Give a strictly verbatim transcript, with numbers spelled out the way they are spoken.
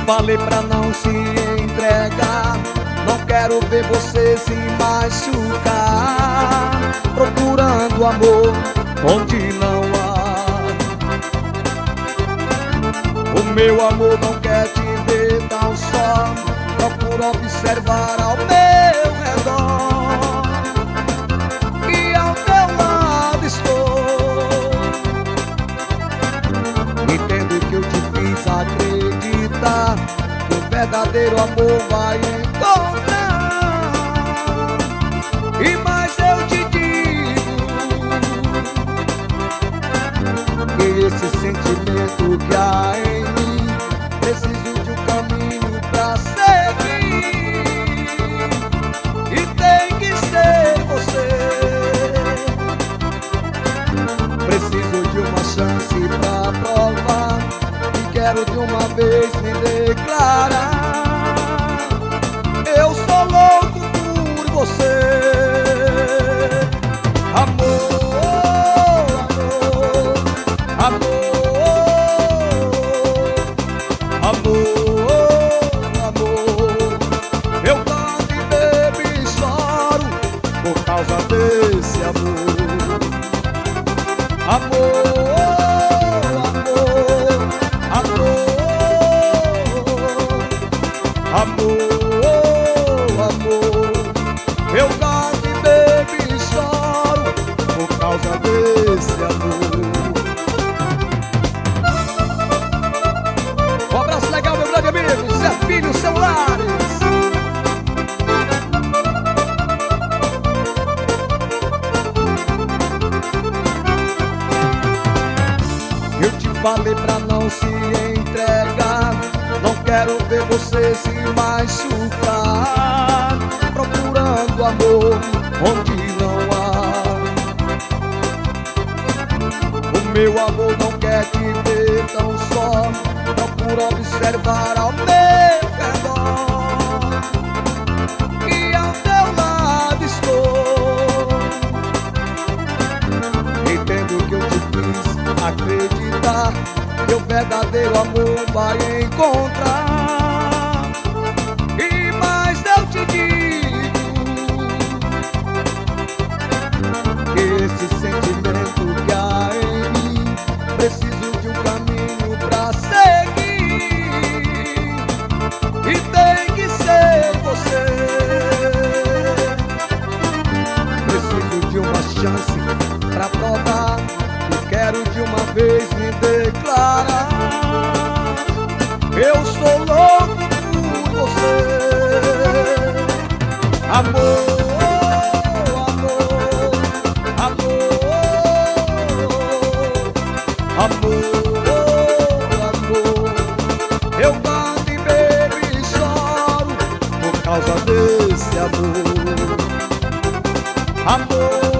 falei pra não se entregar, não quero ver você se machucar, procurando amor onde não há. O meu amor não quer te ver tão só, procura observar ao meu redor, e ao teu lado estou. Entendo que eu te fiz acreditar que o verdadeiro amor vai encontrar, e mais eu te digo que esse sentimento que há em mim, preciso de um caminho pra seguir, e tem que ser você. Preciso de uma chance pra provar, e quero de uma vez me declarar: eu sou louco por você. Amor, amor, amor, amor. Eu canto e bebo e choro por causa desse amor. Amor, amor, amor, amor, amor. Eu canto e bebo e choro por causa desse amor. Um abraço legal, meu grande amigo Zé Filho Celulares. Eu te falei pra não se entregar, não quero ver você se machucar, procurando amor onde não há. O meu amor não quer te ver tão só, procura observar ao meu redor, e ao teu lado estou. Entendo que eu te fiz acreditar que o verdadeiro amor vai encontrar, e mais eu te digo que esse sentimento que há em mim, preciso de um caminho pra seguir, e tem que ser você. Preciso de uma chance pra provar, e quero de uma vez me declarar: eu sou louco por você. Amor, amor, amor, amor, amor. Eu canto e bebo e choro por causa desse amor. Amor,